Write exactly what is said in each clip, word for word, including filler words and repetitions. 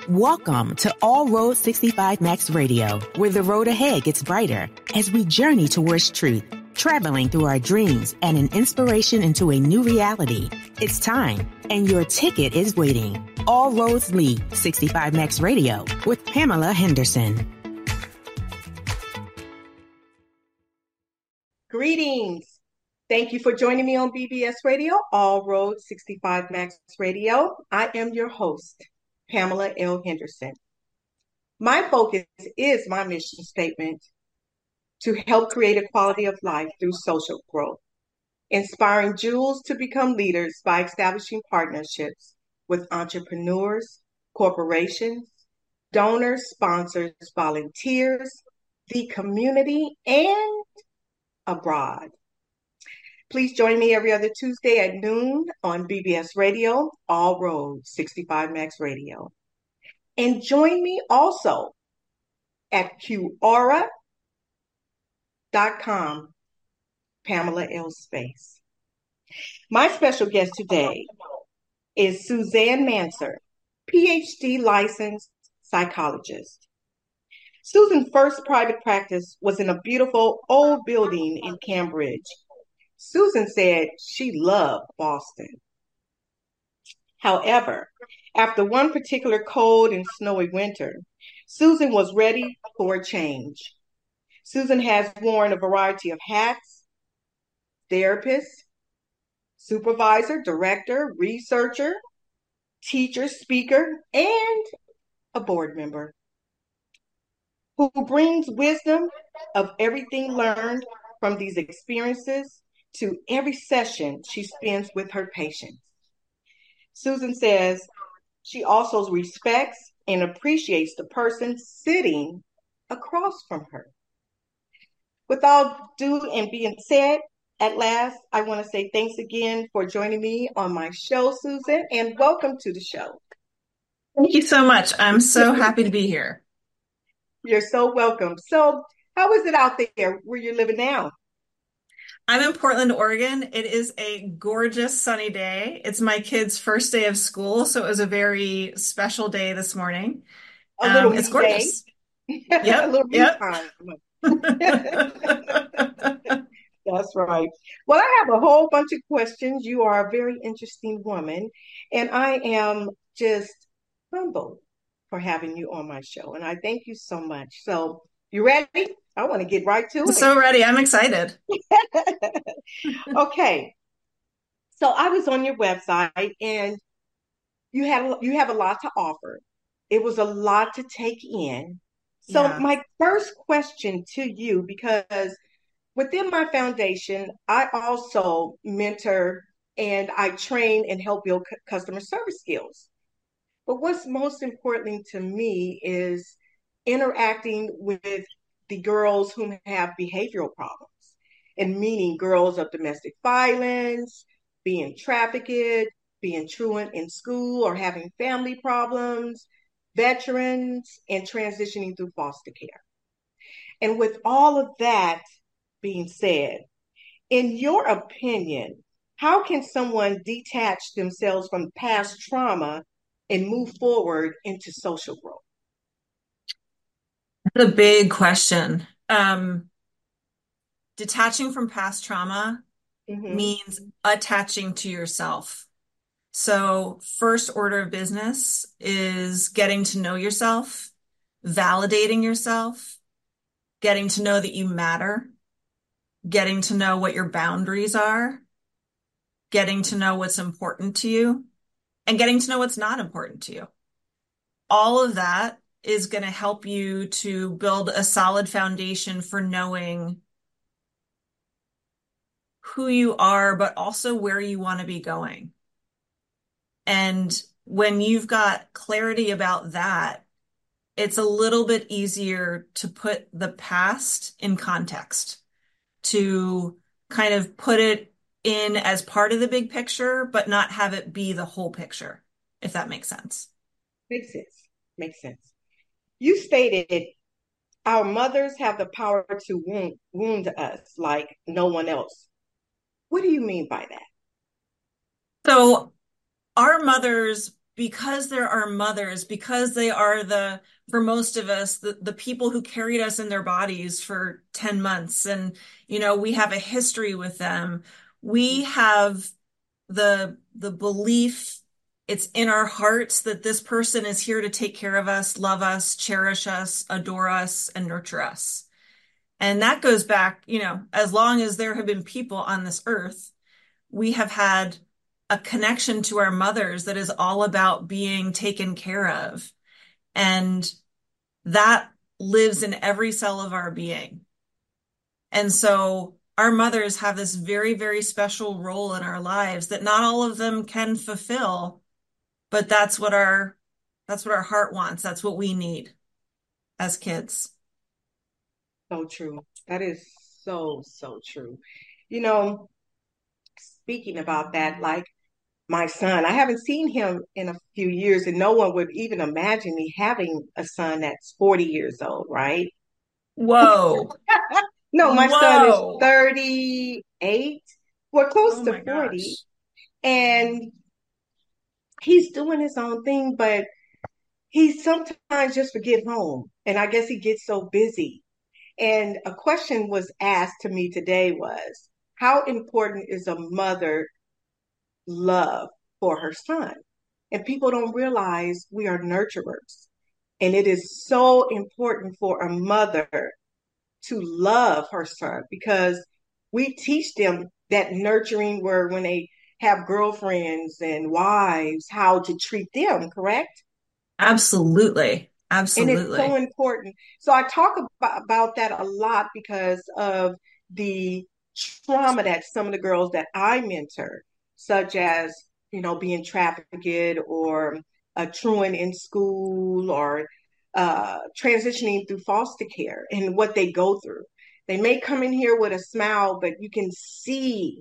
Welcome to All Road sixty-five Max Radio, where the road ahead gets brighter as we journey towards truth, traveling through our dreams and an inspiration into a new reality. It's time, and your ticket is waiting. All Roads Lead sixty-five Max Radio with Pamela Henderson. Greetings. Thank you for joining me on B B S Radio, All Road sixty-five Max Radio. I am your host, Pamela L. Henderson. My focus is my mission statement to help create a quality of life through social growth, inspiring jewels to become leaders by establishing partnerships with entrepreneurs, corporations, donors, sponsors, volunteers, the community, and abroad. Please join me every other Tuesday at noon on B B S Radio, All Road sixty-five Max Radio. And join me also at Q Aura dot com, Pamela L. Space. My special guest today is Suzanne Manser, P H D licensed psychologist. Susan's first private practice was in a beautiful old building in Cambridge. Susan said she loved Boston. However, after one particular cold and snowy winter, Susan was ready for a change. Susan has worn a variety of hats: therapist, supervisor, director, researcher, teacher, speaker, and a board member who brings wisdom of everything learned from these experiences to every session she spends with her patients. Susan says she also respects and appreciates the person sitting across from her. With all due and being said, at last, I want to say thanks again for joining me on my show, Susan, and welcome to the show. Thank you so much. I'm so happy to be here. You're so welcome. So, how is it out there where you're living now? I'm in Portland, Oregon. It is a gorgeous sunny day. It's my kids' first day of school, so it was a very special day this morning. A little um, it's me gorgeous. Day. Yep, A little me yep. time. That's right. Well, I have a whole bunch of questions. You are a very interesting woman, and I am just humbled for having you on my show, and I thank you so much. So, you ready? I want to get right to I'm it. so ready. I'm excited. Okay. So I was on your website, and you have you have a lot to offer. It was a lot to take in. So Yeah. my first question to you, because within my foundation, I also mentor and I train and help build cu- customer service skills. But what's most important to me is interacting with the girls who have behavioral problems, and meaning girls of domestic violence, being trafficked, being truant in school or having family problems, veterans, and transitioning through foster care. And with all of that being said, in your opinion, how can someone detach themselves from past trauma and move forward into social growth? That's a big question. Um, detaching from past trauma Mm-hmm. means attaching to yourself. So first order of business is getting to know yourself, validating yourself, getting to know that you matter, getting to know what your boundaries are, getting to know what's important to you, and getting to know what's not important to you. All of that is going to help you to build a solid foundation for knowing who you are, but also where you want to be going. And when you've got clarity about that, it's a little bit easier to put the past in context, to kind of put it in as part of the big picture, but not have it be the whole picture, if that makes sense. Makes sense. Makes sense. You stated our mothers have the power to wound, wound us like no one else. What do you mean by that? So our mothers because they're our mothers, because they are the, for most of us, the, the people who carried us in their bodies for ten months. And, you know, we have a history with them. We have the, the belief, it's in our hearts that this person is here to take care of us, love us, cherish us, adore us, and nurture us. And that goes back, you know, as long as there have been people on this earth, we have had a connection to our mothers that is all about being taken care of. And that lives in every cell of our being. And so our mothers have this very, very special role in our lives that not all of them can fulfill, but that's what our, that's what our heart wants. That's what we need as kids. So true. That is so, so true. You know, speaking about that, like my son, I haven't seen him in a few years, and no one would even imagine me having a son that's forty years old, right? Whoa. No, my son is Whoa. thirty-eight. We're close Oh to my forty, gosh. and he's doing his own thing, but he sometimes just forget home. And I guess he gets so busy. And a question was asked to me today was, how important is a mother love for her son? And people don't realize we are nurturers. And it is so important for a mother to love her son because we teach them that nurturing word when they have girlfriends and wives, how to treat them, correct? Absolutely. And it's so Absolutely. important. So I talk about, about that a lot because of the trauma that some of the girls that I mentor, such as, you know, being trafficked or uh, truant in school or uh, transitioning through foster care and what they go through. They may come in here with a smile, but you can see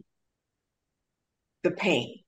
the pain.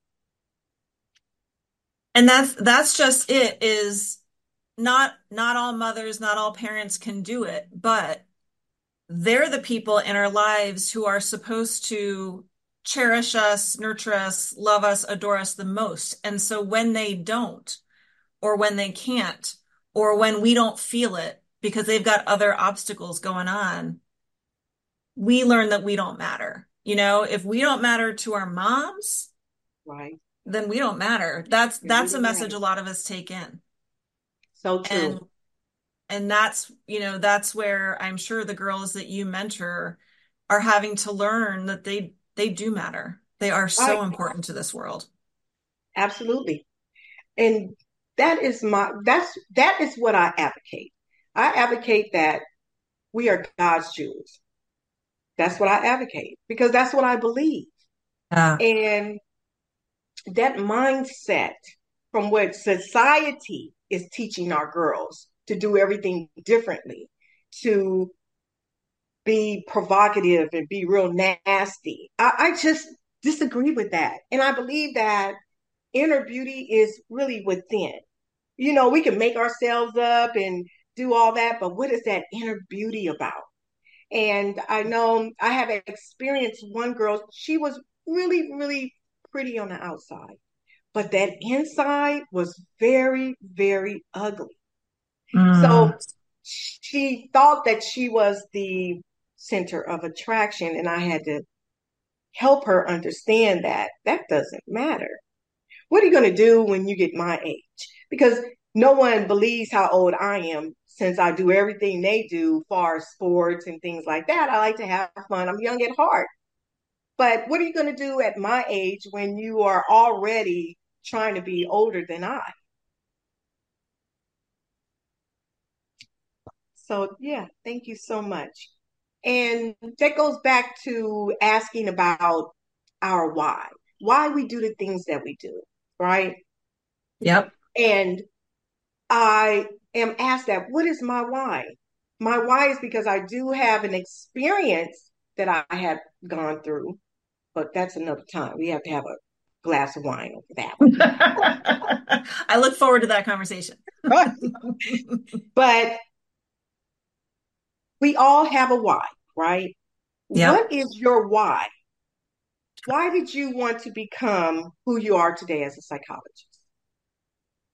And that's that's just it is not not all mothers, not all parents can do it, but they're the people in our lives who are supposed to cherish us, nurture us, love us, adore us the most. And so when they don't, or when they can't, or when we don't feel it because they've got other obstacles going on, we learn that we don't matter. You know, if we don't matter to our moms, Right. then we don't matter. That's And we that's a don't message matter. a lot of us take in. So And true. and that's, you know, that's where I'm sure the girls that you mentor are having to learn that they they do matter. They are Right. so important to this world. Absolutely. And that is my that's that is what I advocate. I advocate that we are God's jewels. That's what I advocate because that's what I believe. Yeah. And that mindset from what society is teaching our girls to do everything differently, to be provocative and be real nasty. I, I just disagree with that. And I believe that inner beauty is really within. You know, we can make ourselves up and do all that, but what is that inner beauty about? And I know I have experienced one girl, she was really, really pretty on the outside, but that inside was very, very ugly. Mm. So she thought that she was the center of attraction, and I had to help her understand that that doesn't matter. What are you going to do when you get my age? Because no one believes how old I am since I do everything they do, far as sports and things like that. I like to have fun. I'm young at heart. But what are you going to do at my age when you are already trying to be older than I? So, yeah, thank you so much. And that goes back to asking about our why, why we do the things that we do, right? Yep. And I am asked that, what is my why? My why is because I do have an experience that I have gone through, but that's another time. We have to have a glass of wine over that I look forward to that conversation. one. But we all have a why, right? Yep. What is your why? Why did you want to become who you are today as a psychologist?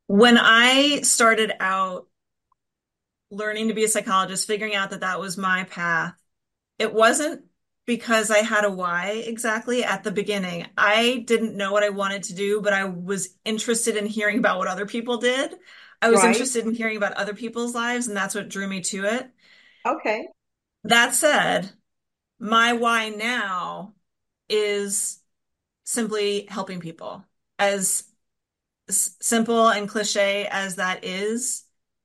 When I started out learning to be a psychologist, figuring out that that was my path, it wasn't because I had a why exactly at the beginning. I didn't know what I wanted to do, but I was interested in hearing about what other people did. I was Right. interested in hearing about other people's lives, and that's what drew me to it. Okay. That said, my why now is simply helping people. As s- simple and cliche as that is,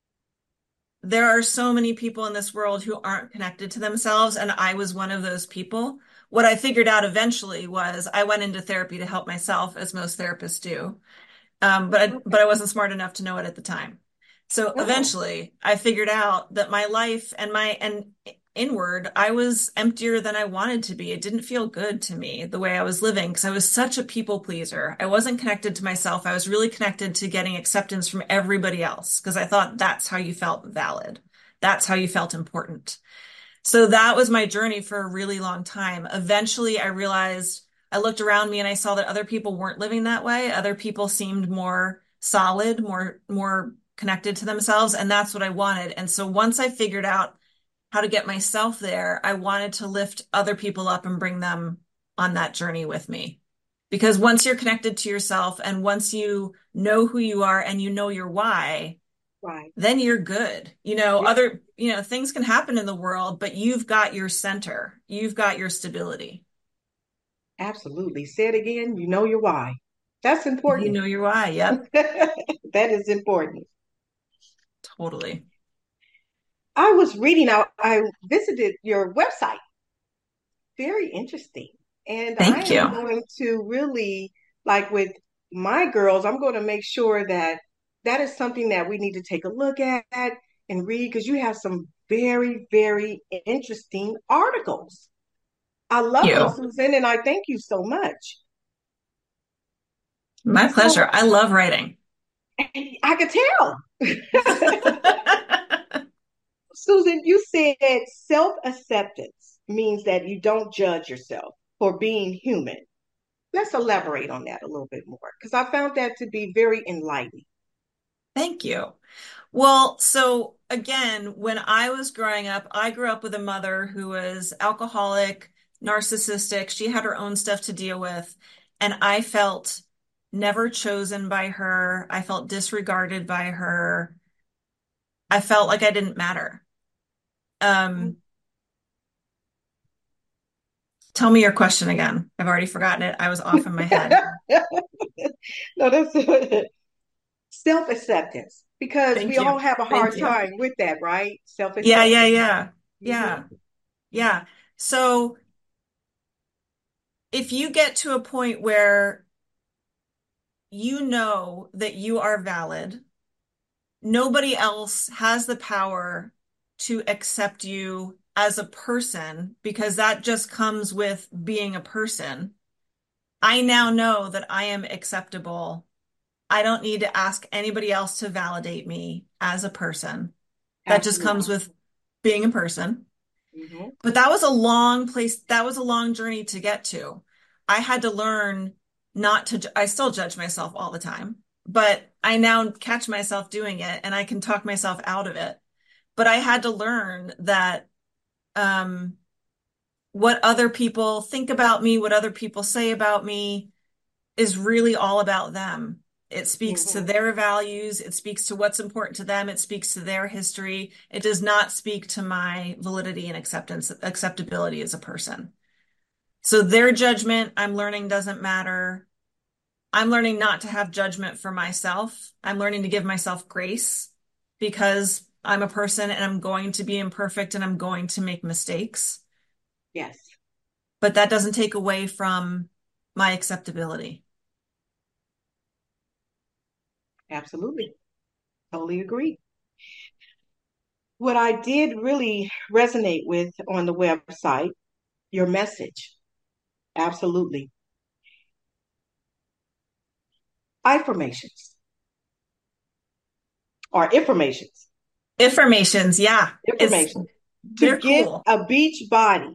there are so many people in this world who aren't connected to themselves, and I was one of those people. What I figured out eventually was I went into therapy to help myself, as most therapists do. Um, but I, but Okay. I wasn't smart enough to know it at the time. So Oh, eventually, I figured out that my life and my and inward, I was emptier than I wanted to be. It didn't feel good to me the way I was living because I was such a people pleaser. I wasn't connected to myself. I was really connected to getting acceptance from everybody else because I thought that's how you felt valid. That's how you felt important. So that was my journey for a really long time. Eventually, I realized I looked around me and I saw that other people weren't living that way. Other people seemed more solid, more more connected to themselves, and that's what I wanted. And so once I figured out how to get myself there, I wanted to lift other people up and bring them on that journey with me. Because once you're connected to yourself and once you know who you are and you know your why, right. then you're good. You know, Yeah, other, you know, things can happen in the world, but you've got your center. You've got your stability. absolutely. Say it again. You know your why. That's You important. know your why. Yep. That is important. Totally. I was reading, I, I visited your website. Very interesting. And I Thank am you. going to really, like with my girls, I'm going to make sure that that is something that we need to take a look at and read because you have some very, very interesting articles. I love them, You. Susan, and I thank you so much. My pleasure. So I love writing. I could tell. Susan, you said self acceptance means that you don't judge yourself for being human. Let's elaborate on that a little bit more because I found that to be very enlightening. Thank you. Well, so again, when I was growing up, I grew up with a mother who was alcoholic, narcissistic. She had her own stuff to deal with. And I felt never chosen by her. I felt disregarded by her. I felt like I didn't matter. Um, tell me your question again. I've already forgotten it. I was off in my head. No, that's self acceptance because Thank we you. all have a Thank hard you. time with that, right? Self Yeah, yeah, acceptance. yeah. Hmm. Yeah. Yeah. So if you get to a point where you know that you are valid, nobody else has the power to accept you as a person because that just comes with being a person. I now know that I am acceptable. I don't need to ask anybody else to validate me as a person. That just comes Absolutely. with being a person. Hmm. But that was a long place. That was a long journey to get to. I had to learn not to, ju- I still judge myself all the time, but I now catch myself doing it and I can talk myself out of it. But I had to learn that, um, what other people think about me, what other people say about me is really all about them. It speaks to Hmm. their values. It speaks to what's important to them. It speaks to their history. It does not speak to my validity and acceptance, acceptability as a person. So their judgment, I'm learning doesn't matter. I'm learning not to have judgment for myself. I'm learning to give myself grace because I'm a person and I'm going to be imperfect and I'm going to make mistakes. Yes, But that doesn't take away from my acceptability. absolutely. Totally agree. What I did really resonate with on the website, your message. Absolutely. Affirmations or informations. Affirmations, yeah, it's Information. To they're get cool. a beach body.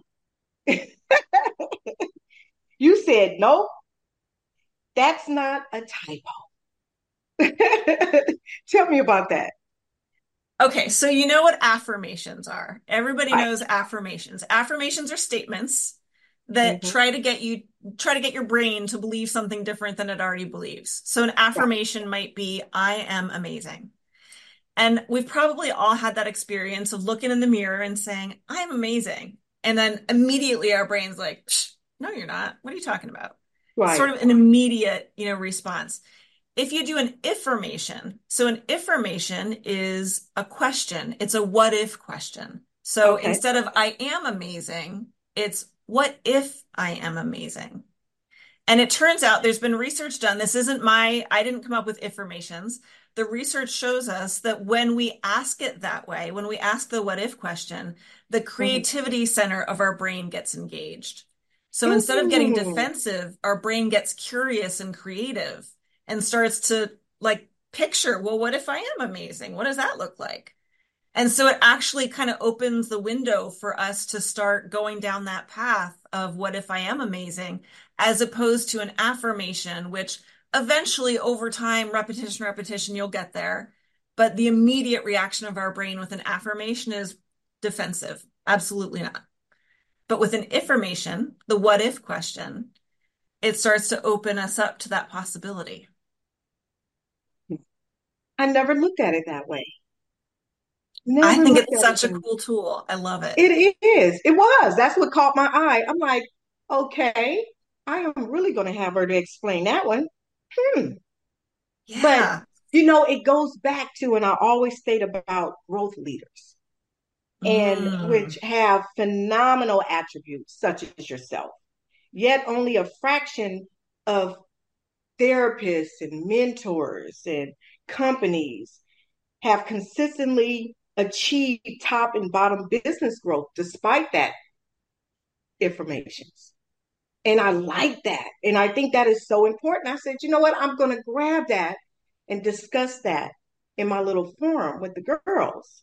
You said, nope, that's not a typo. Tell me about that. Okay, so you know what affirmations are. Everybody Right. knows affirmations. Affirmations are statements that Hmm. try to get you try to get your brain to believe something different than it already believes. So an Right. affirmation might be, I am amazing. And we've probably all had that experience of looking in the mirror and saying, I'm amazing. And then immediately our brain's like, "Psh, no, you're not. What are you talking about? Sort Right. of an immediate, you know, response. If you do an affirmation, so an affirmation is a question. It's a what if question. So Okay. instead of I am amazing, it's what if I am amazing? And it turns out there's been research done. This isn't my, I didn't come up with affirmations. The research shows us that when we ask it that way, when we ask the what if question, the Hmm. creativity center of our brain gets engaged. So instead of getting Mm. defensive, our brain gets curious and creative and starts to like picture, well, what if I am amazing? What does that look like? And so it actually kind of opens the window for us to start going down that path of what if I am amazing, as opposed to an affirmation, which eventually over time, repetition, repetition, you'll get there. But the immediate reaction of our brain with an affirmation is defensive. Absolutely not. But with an affirmation, the what if question, it starts to open us up to that possibility. I never looked at it that way. I Never think looked it's at it such a that way. cool tool. I love it. It is. It was. That's what caught my eye. I'm like, okay, I am really going to have her to explain that one. Hmm. But, Yeah. you know, it goes back to, and I always state about growth leaders, and which Mm. have phenomenal attributes, such as yourself, yet only a fraction of therapists and mentors and companies have consistently achieved top and bottom business growth despite that information. And I like that. And I think that is so important. I said, you know what? I'm going to grab that and discuss that in my little forum with the girls.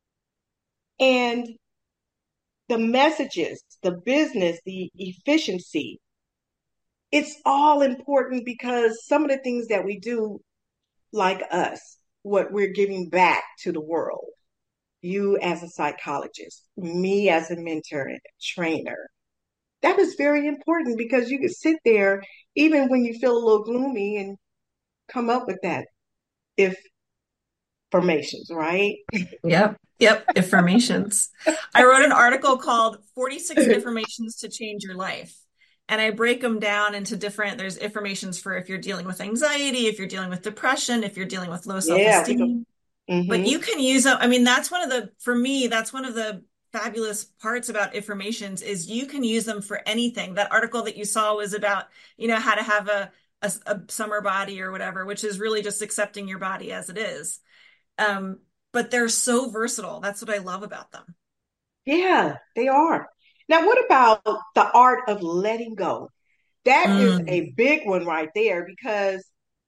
And the messages, the business, the efficiency, it's all important because some of the things that we do, like us, what we're giving back to the world, you as a psychologist, me as a mentor and a trainer, that is very important because you can sit there even when you feel a little gloomy and come up with that if formations, right? Yep. Yep. Affirmations. I wrote an article called forty-six Affirmations to Change Your Life. And I break them down into different, there's affirmations for if you're dealing with anxiety, if you're dealing with depression, if you're dealing with low Yeah, we go. self-esteem. But Mm-hmm. you can use them. I mean, that's one of the, for me, that's one of the fabulous parts about affirmations is you can use them for anything. That article that you saw was about, you know, how to have a, a, a summer body or whatever, which is really just accepting your body as it is. Um, but they're so versatile. That's what I love about them. Yeah, they are. Now, what about the art of letting go? That is a Mm. big one right there because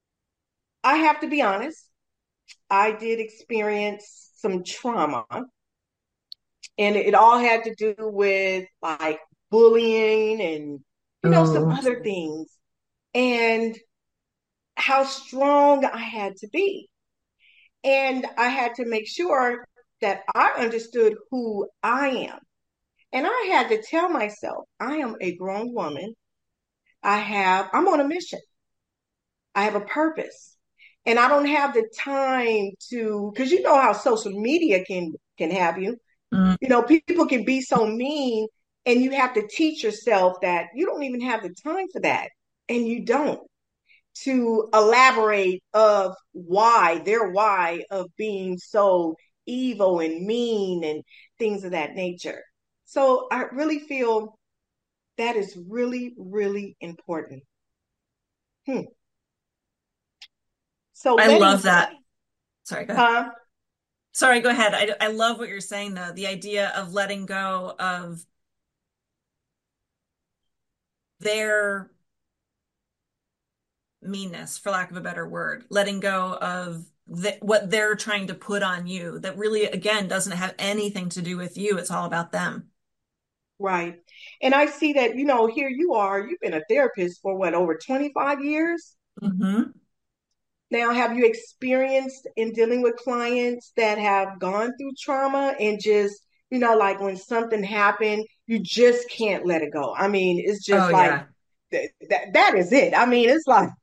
I have to be honest, I did experience some trauma, and it all had to do with like bullying and, you know, some Oh, other things, and how strong I had to be. And I had to make sure that I understood who I am. And I had to tell myself, I am a grown woman. I have, I'm on a mission. I have a purpose. And I don't have the time to, because you know how social media can can have you. mm. You know, people can be so mean, and you have to teach yourself that you don't even have the time for that. And you don't to elaborate of why, their why of being so evil and mean and things of that nature. So I really feel that is really, really important. Hmm. So I letting love go, that. Sorry, go ahead. huh? Sorry, go ahead. I, I love what you're saying, though. The idea of letting go of their meanness, for lack of a better word, letting go of the, what they're trying to put on you that really, again, doesn't have anything to do with you. It's all about them. Right. And I see that, you know, here you are, you've been a therapist for what, over twenty-five years? Hmm. Now, have you experienced in dealing with clients that have gone through trauma and just, you know, like when something happened, you just can't let it go? I mean, it's Oh just like yeah. th- that that is it. I mean, it's like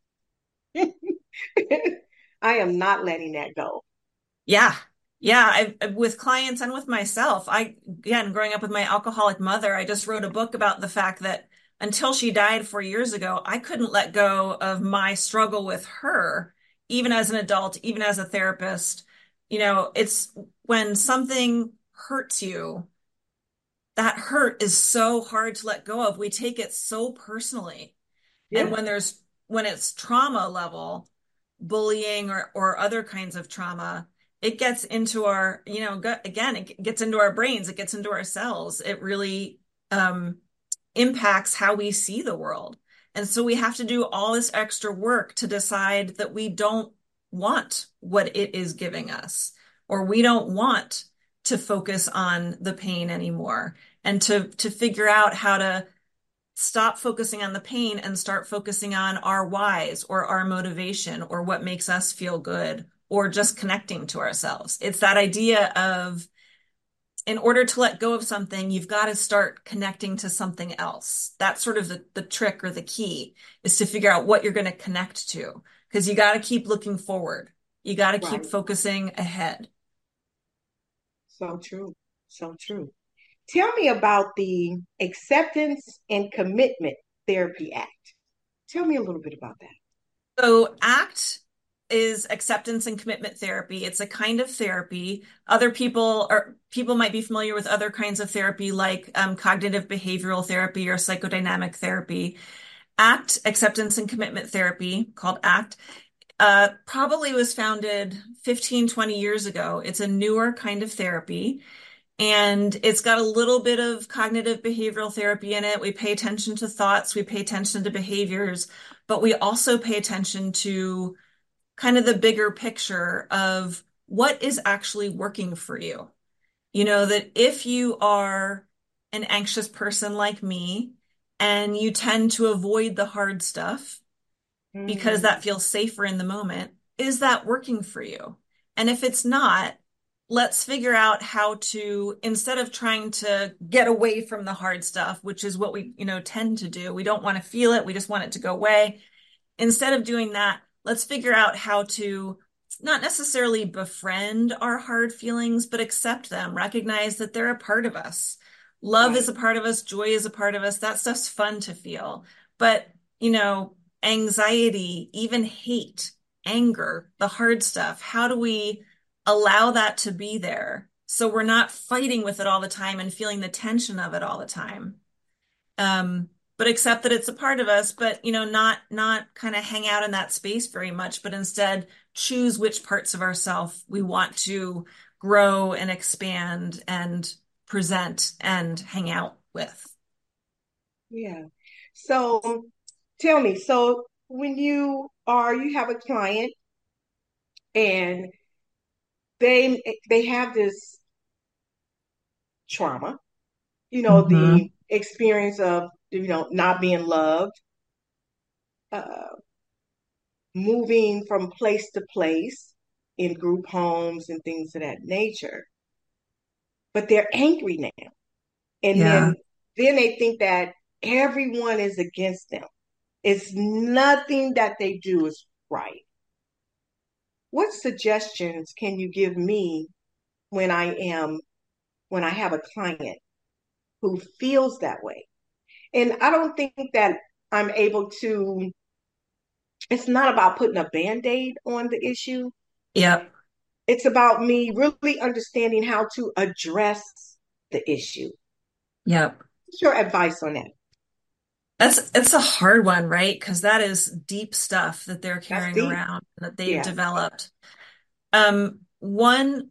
I am not letting that go. Yeah. Yeah. I, I- with clients and with myself, I, again, growing up with my alcoholic mother, I just wrote a book about the fact that until she died four years ago, I couldn't let go of my struggle with her, even as an adult, even as a therapist. You know, it's when something hurts you, that hurt is so hard to let go of. We take it so personally. And Yeah, when there's, when it's trauma level, bullying or, or other kinds of trauma, it gets into our, you know, gut, again, it gets into our brains, it gets into our cells. It really um, impacts how we see the world. And so we have to do all this extra work to decide that we don't want what it is giving us, or we don't want to focus on the pain anymore, and to to figure out how to stop focusing on the pain and start focusing on our whys or our motivation or what makes us feel good or just connecting to ourselves. It's that idea of, in order to let go of something, you've got to start connecting to something else. That's sort of the, the trick or the key, is to figure out what you're going to connect to, because you got to keep looking forward. You got to keep right. focusing ahead. So true. So true. Tell me about the Acceptance and Commitment Therapy Act. Tell me a little bit about that. So ACT is acceptance and commitment therapy. It's a kind of therapy. Other people or people might be familiar with other kinds of therapy like um, cognitive behavioral therapy or psychodynamic therapy. ACT, acceptance and commitment therapy, called ACT, uh, probably was founded fifteen, twenty years ago. It's a newer kind of therapy. And it's got a little bit of cognitive behavioral therapy in it. We pay attention to thoughts, we pay attention to behaviors, but we also pay attention to kind of the bigger picture of what is actually working for you. You know, that if you are an anxious person like me and you tend to avoid the hard stuff because Mm, that feels safer in the moment, is that working for you? And if it's not, let's figure out how to, instead of trying to get away from the hard stuff, which is what we, you know, tend to do. We don't want to feel it. We just want it to go away. Instead of doing that, let's figure out how to not necessarily befriend our hard feelings, but accept them, recognize that they're a part of us. Love is right. a part of us, joy is a part of us. That stuff's fun to feel. But, you know, anxiety, even hate, anger, the hard stuff, how do we allow that to be there so we're not fighting with it all the time and feeling the tension of it all the time? um, but accept that it's a part of us, but you know, not not kind of hang out in that space very much, but instead choose which parts of ourself we want to grow and expand and present and hang out with. Yeah. So tell me, so when you are, you have a client and they they have this trauma, you know, Hmm. the experience of, you know, not being loved, uh, moving from place to place in group homes and things of that nature. But they're angry now. And Yeah. then then they think that everyone is against them. It's nothing that they do is right. What suggestions can you give me when I am when I have a client who feels that way? And I don't think that I'm able to, it's not about putting a band-aid on the issue. Yep. It's about me really understanding how to address the issue. Yep. What's your advice on that? That's it's a hard one, right? Because that is deep stuff that they're That's carrying deep. around that they've Yeah. developed. Um, one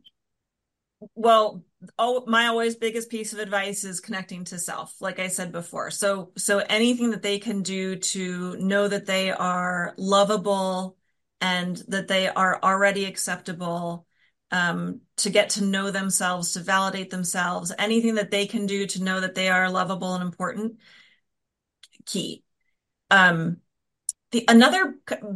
Well, oh, my always biggest piece of advice is connecting to self, like I said before. So, so anything that they can do to know that they are lovable and that they are already acceptable, um, to get to know themselves, to validate themselves, anything that they can do to know that they are lovable and important, key. Um, the another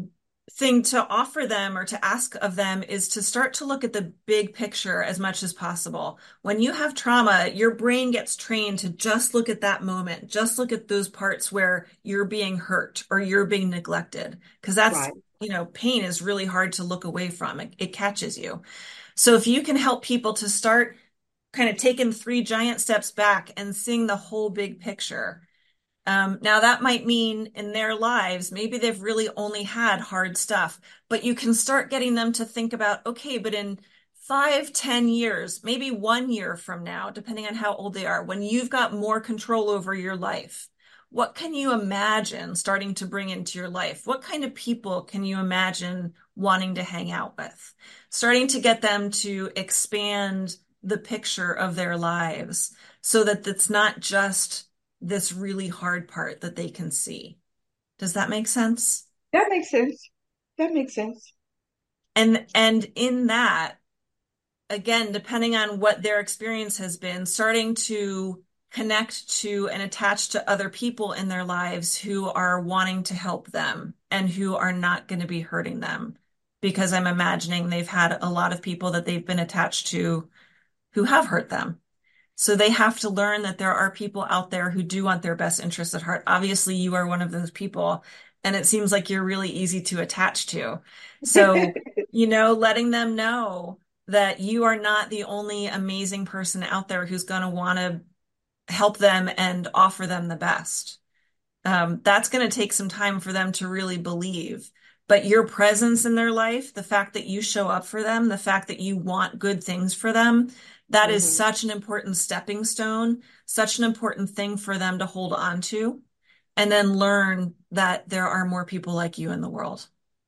thing to offer them or to ask of them is to start to look at the big picture as much as possible. When you have trauma, your brain gets trained to just look at that moment, just look at those parts where you're being hurt or you're being neglected. Because that's, Right. you know, pain is really hard to look away from. It, it catches you. So if you can help people to start kind of taking three giant steps back and seeing the whole big picture. Um, now that might mean in their lives, maybe they've really only had hard stuff, but you can start getting them to think about, okay, but in five, ten years, maybe one year from now, depending on how old they are, when you've got more control over your life, what can you imagine starting to bring into your life? What kind of people can you imagine wanting to hang out with? Starting to get them to expand the picture of their lives so that it's not just this really hard part that they can see. Does that make sense? That makes sense. That makes sense. And and in that, again, depending on what their experience has been, starting to connect to and attach to other people in their lives who are wanting to help them and who are not going to be hurting them. Because I'm imagining they've had a lot of people that they've been attached to who have hurt them. So they have to learn that there are people out there who do want their best interests at heart. Obviously, you are one of those people, and it seems like you're really easy to attach to. So, you know, letting them know that you are not the only amazing person out there who's going to want to help them and offer them the best. Um, that's going to take some time for them to really believe. But your presence in their life, the fact that you show up for them, the fact that you want good things for them, that is Hmm. such an important stepping stone, such an important thing for them to hold on to, and then learn that there are more people like you in the world.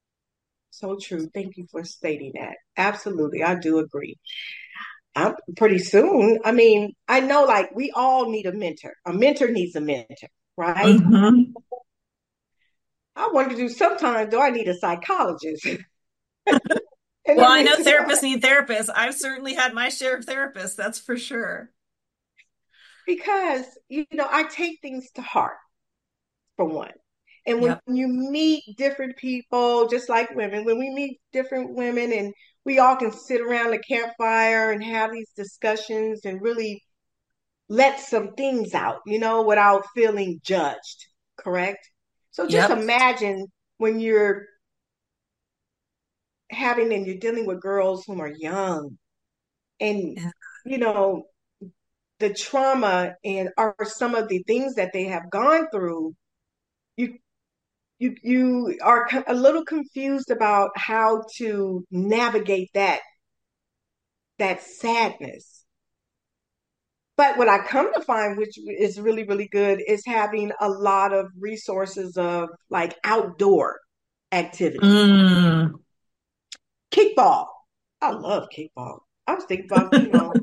So true. Thank you for stating that. Absolutely. I do agree. I'm pretty soon. I mean, I know like we all need a mentor. A mentor needs a mentor, right? Hmm. I wonder do sometimes do I need a psychologist? And Well, the I know reason therapists why, need therapists. I've certainly had my share of therapists, that's for sure. because you know, I take things to heart for one. And when Yep. you meet different people, just like women, when we meet different women and we all can sit around the campfire and have these discussions and really let some things out, you know, without feeling judged, correct? So just Yep. imagine when you're having and you're dealing with girls who are young and, Yeah. you know, the trauma and are some of the things that they have gone through, you you you are a little confused about how to navigate that that sadness. But what I come to find, which is really, really good, is having a lot of resources of like outdoor activities. Mm. Kickball. I love kickball. I was thinking about, you know,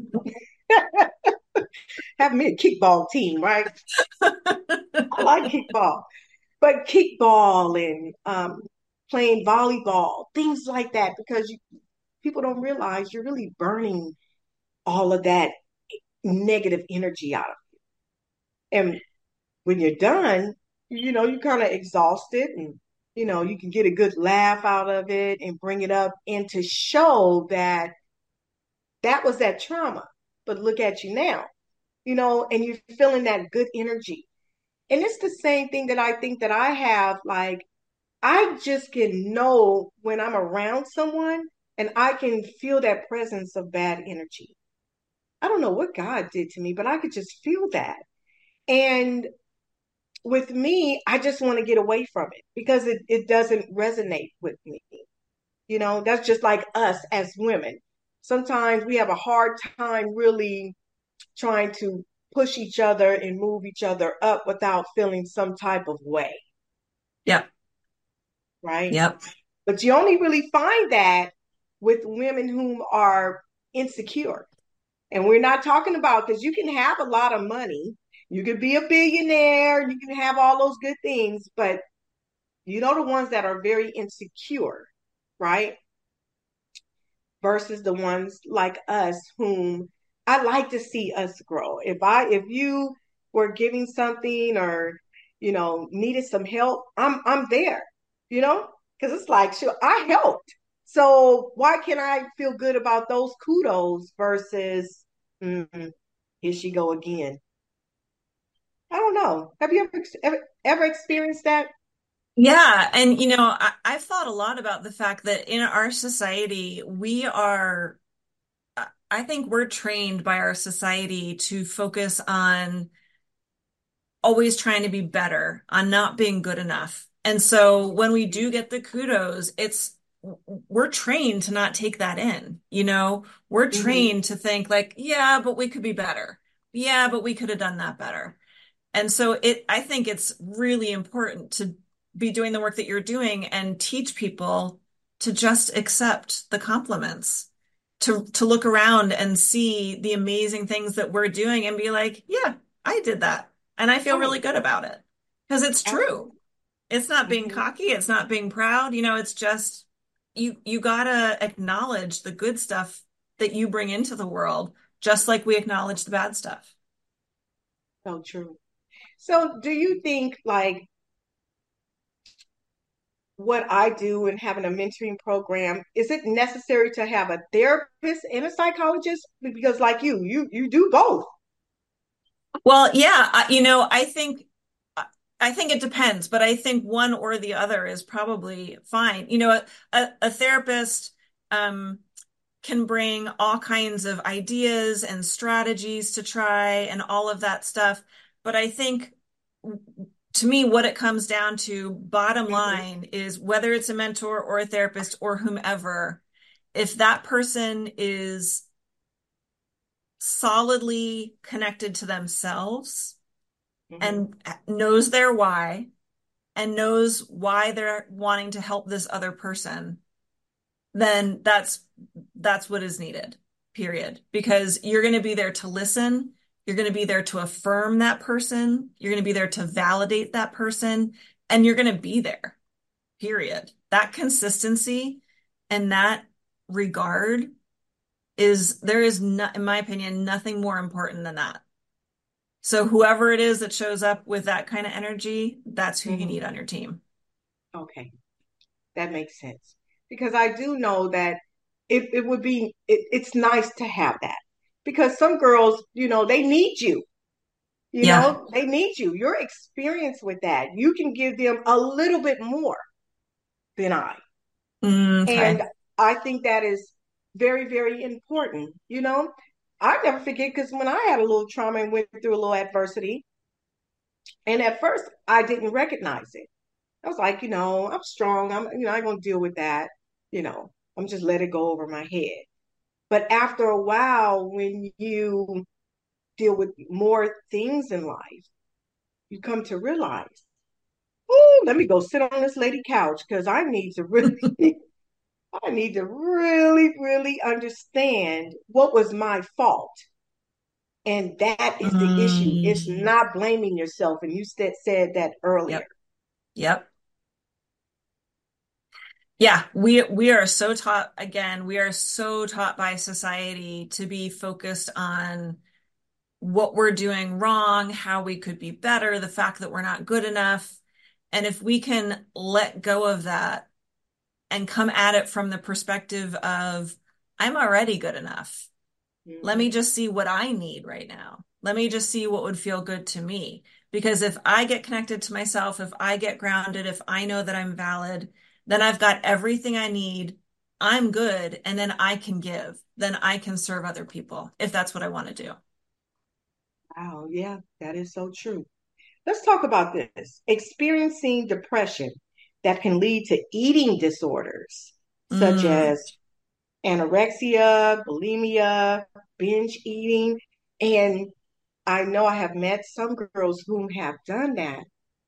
having me a kickball team, right? I like kickball. But kickball and um, playing volleyball, things like that, because you, people don't realize you're really burning all of that negative energy out of you. And when you're done, you know, you kind of exhausted and, you know, you can get a good laugh out of it and bring it up and to show that that was that trauma. But look at you now, you know, and you're feeling that good energy. And it's the same thing that I think that I have. Like, I just can know when I'm around someone and I can feel that presence of bad energy. I don't know what God did to me, but I could just feel that. And with me, I just want to get away from it because it, it doesn't resonate with me. You know, that's just like us as women. Sometimes we have a hard time really trying to push each other and move each other up without feeling some type of way, Yep. right? Yep. But you only really find that with women whom are insecure. And we're not talking about because you can have a lot of money, you could be a billionaire, you can have all those good things, but you know the ones that are very insecure, right? Versus the ones like us whom I like to see us grow. If I if you were giving something or you know needed some help, I'm I'm there, you know, Because it's like, sure, I helped. So why can't I feel good about those kudos versus, mm, here she go again? I don't know. Have you ever ever, ever experienced that? Yeah. And, you know, I, I've thought a lot about the fact that in our society, we are, I think we're trained by our society to focus on always trying to be better, on not being good enough. And so when we do get the kudos, it's, we're trained to not take that in. You know, we're Mm-hmm. trained to think like, yeah, but we could be better. Yeah, but we could have done that better. And so it, I think it's really important to be doing the work that you're doing and teach people to just accept the compliments, to, to look around and see the amazing things that we're doing and be like, yeah, I did that. And I feel Right. really good about it because it's true. Absolutely. It's not being Mm-hmm. cocky. It's not being proud. You know, it's just you, you gotta acknowledge the good stuff that you bring into the world, just like we acknowledge the bad stuff. So true. So do you think like what I do and having a mentoring program, is it necessary to have a therapist and a psychologist? Because like you, you you do both. Well, yeah, I, you know, I think I think it depends, but I think one or the other is probably fine. You know, a, a, a therapist um, can bring all kinds of ideas and strategies to try and all of that stuff. But I think to me, what it comes down to, bottom Mm-hmm. line, is whether it's a mentor or a therapist or whomever, if that person is solidly connected to themselves Mm-hmm. and knows their why and knows why they're wanting to help this other person, then that's that's what is needed, period. Because you're going to be there to listen, you're going to be there to affirm that person, you're going to be there to validate that person, and you're going to be there, period. That consistency and that regard is there is not, in my opinion, nothing more important than that. So whoever it is that shows up with that kind of energy, that's who you Mm-hmm. need on your team. Okay, that makes sense. Because I do know that it, it would be it, it's nice to have that. Because some girls, you know, they need you. You Yeah. know, they need you. Your experience with that, you can give them a little bit more than I. Mm, okay. And I think that is very, very important. You know, I never forget because when I had a little trauma and went through a little adversity, and at first I didn't recognize it. I was like, you know, I'm strong. I'm, you know, I'm gonna deal with that. You know, I'm just let it go over my head. But after a while, when you deal with more things in life, you come to realize, oh, let me go sit on this lady couch because I need to really I need to really, really understand what was my fault. And that is the issue. It's Mm, not blaming yourself. And you said said that earlier. yep. Yep. Yeah, we we are so taught again, we are so taught by society to be focused on what we're doing wrong, how we could be better, the fact that we're not good enough. And if we can let go of that and come at it from the perspective of, I'm already good enough. Let me Mm-hmm. just see what I need right now. Let me just see what would feel good to me. Because if I get connected to myself, if I get grounded, if I know that I'm valid, then I've got everything I need. I'm good. And then I can give. Then I can serve other people if that's what I want to do. Wow, yeah, that is so true. Let's talk about this. Experiencing depression that can lead to eating disorders such Mm. as anorexia, bulimia, binge eating. And I know I have met some girls whom have done that.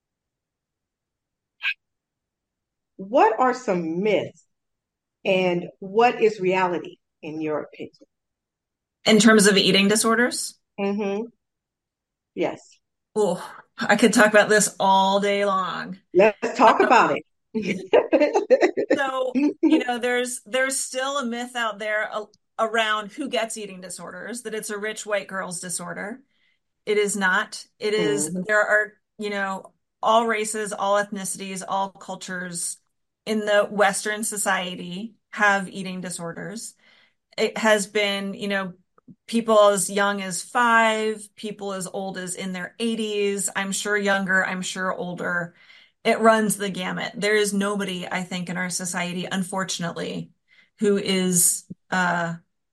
What are some myths and what is reality in your opinion? In terms of eating disorders, Mm-hmm. Yes. oh, I could talk about this all day long. Let's talk about it. So, you know, there's there's still a myth out there a- around who gets eating disorders, that it's a rich white girl's disorder. It is not. It is, Mhm. there are, you know, all races, all ethnicities, all cultures. in the Western society have eating disorders. It has been, you know, people as young as five, people as old as in their eighties, I'm sure younger, I'm sure older. It runs the gamut. There is nobody, I think, in our society, unfortunately, who is uh,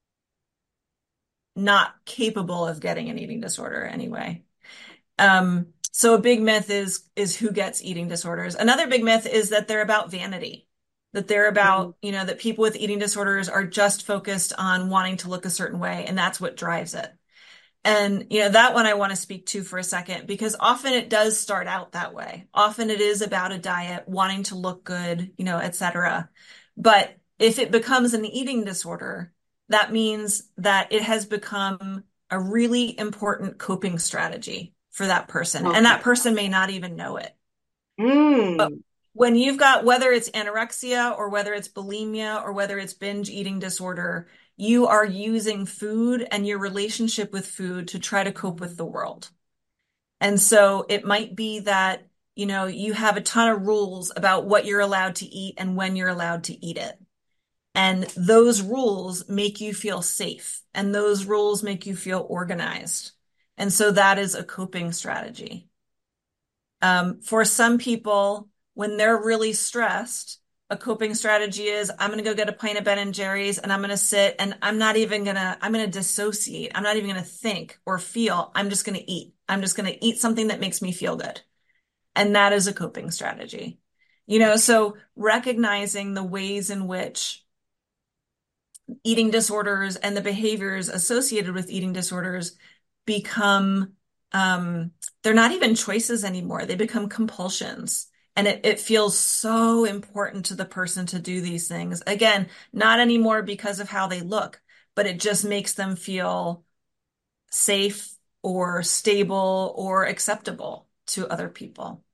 not capable of getting an eating disorder anyway. Um, so a big myth is is who gets eating disorders. Another big myth is that they're about vanity, that they're Mm. about, you know, that people with eating disorders are just focused on wanting to look a certain way, and that's what drives it. And, you know, that one I want to speak to for a second, because often it does start out that way. Often it is about a diet, wanting to look good, you know, et cetera. But if it becomes an eating disorder, that means that it has become a really important coping strategy for that person. And that Okay. person may not even know it. But Mm. when you've got, whether it's anorexia or whether it's bulimia or whether it's binge eating disorder, you are using food and your relationship with food to try to cope with the world. And so it might be that, you know, you have a ton of rules about what you're allowed to eat and when you're allowed to eat it. And those rules make you feel safe, and those rules make you feel organized. And so that is a coping strategy. Um, for some people, when they're really stressed, a coping strategy is I'm going to go get a pint of Ben and Jerry's and I'm going to sit and I'm not even going to, I'm going to dissociate. I'm not even going to think or feel. I'm just going to eat. I'm just going to eat something that makes me feel good. And that is a coping strategy. You know, so recognizing the ways in which eating disorders and the behaviors associated with eating disorders become, um, they're not even choices anymore. They become compulsions. And it, it feels so important to the person to do these things. Again, not anymore because of how they look, but it just makes them feel safe or stable or acceptable to other people.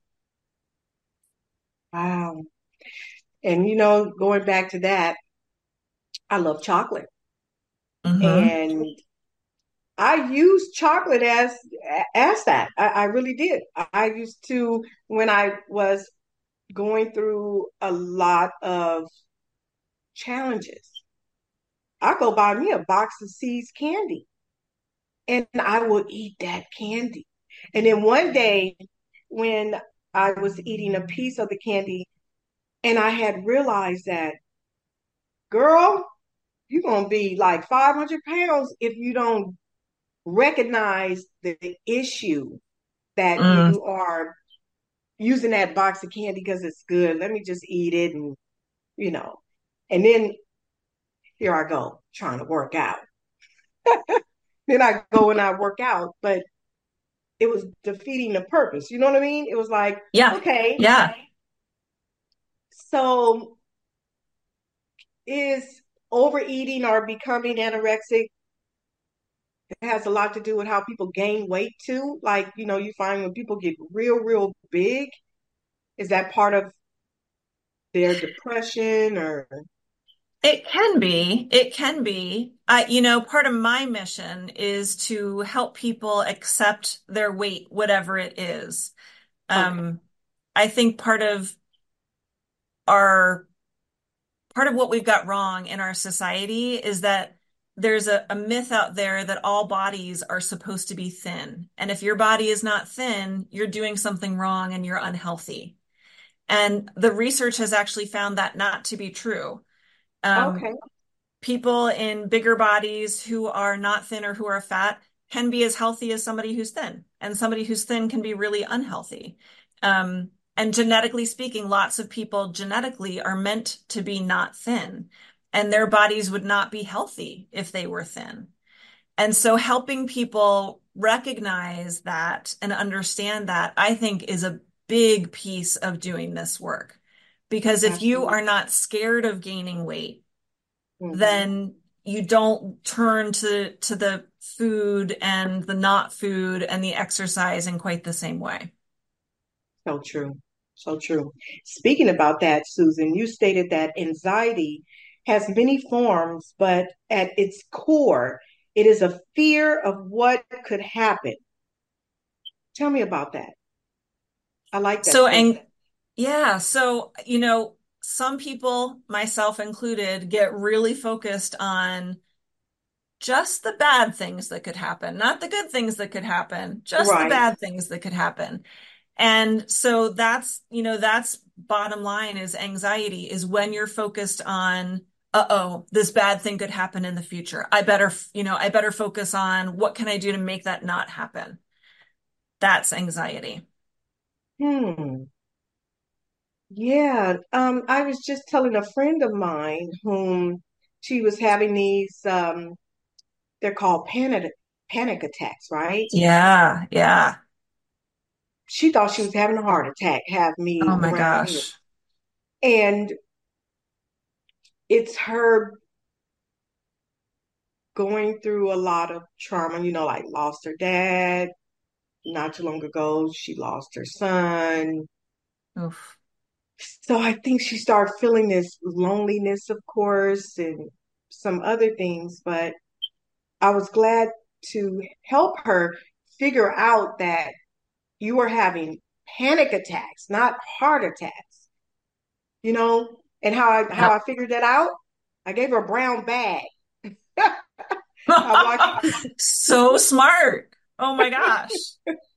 Wow. And you know, going back to that, I love chocolate. Hmm. And I used chocolate as as that. I, I really did. I, I used to when I was going through a lot of challenges. I go buy me a box of Seeds candy and I will eat that candy. And then one day when I was eating a piece of the candy and I had realized that, girl, you're going to be like five hundred pounds if you don't recognize the issue that Mm. you are using that box of candy because it's good. Let me just eat it and, you know, and then here I go trying to work out. Then I go and I work out, but it was defeating the purpose. You know what I mean? It was like, Yeah. okay, Yeah. so is overeating or becoming anorexic, it has a lot to do with how people gain weight too. Like, you know, you find when people get real, real big, is that part of their depression or It can be. It can be. I, you know, part of my mission is to help people accept their weight, whatever it is. okay. Um, I think part of our, part of what we've got wrong in our society is that there's a, a myth out there that all bodies are supposed to be thin. And if your body is not thin, you're doing something wrong and you're unhealthy. And the research has actually found that not to be true. Um, Okay. people in bigger bodies who are not thin or who are fat can be as healthy as somebody who's thin, and somebody who's thin can be really unhealthy. Um, and genetically speaking, lots of people genetically are meant to be not thin, and their bodies would not be healthy if they were thin. And so helping people recognize that and understand that, I think, is a big piece of doing this work. Because if you Absolutely. are not scared of gaining weight, Hmm. then you don't turn to to the food and the not food and the exercise in quite the same way. So true. So true. Speaking about that, Susan, you stated that anxiety has many forms, but at its core, it is a fear of what could happen. Tell me about that. I like that So, statement. and yeah, so, you know, some people, myself included, get really focused on just the bad things that could happen, not the good things that could happen, just the Right. bad things that could happen. And so that's, you know, that's bottom line is anxiety is when you're focused on, uh-oh, this bad thing could happen in the future. I better, you know, I better focus on what can I do to make that not happen. That's anxiety. Hmm. Yeah. Um, I was just telling a friend of mine whom she was having these, um, they're called panic panic attacks, right? Yeah, yeah. She thought she was having a heart attack, have Oh me my around here. gosh. And it's her going through a lot of trauma, you know, like lost her dad not too long ago. She lost her son. Oof. So I think she started feeling this loneliness, of course, and some other things. But I was glad to help her figure out that you were having panic attacks, not heart attacks, you know, and how I how Yep. I figured that out. I gave her a brown bag. I watched So smart. Oh my gosh.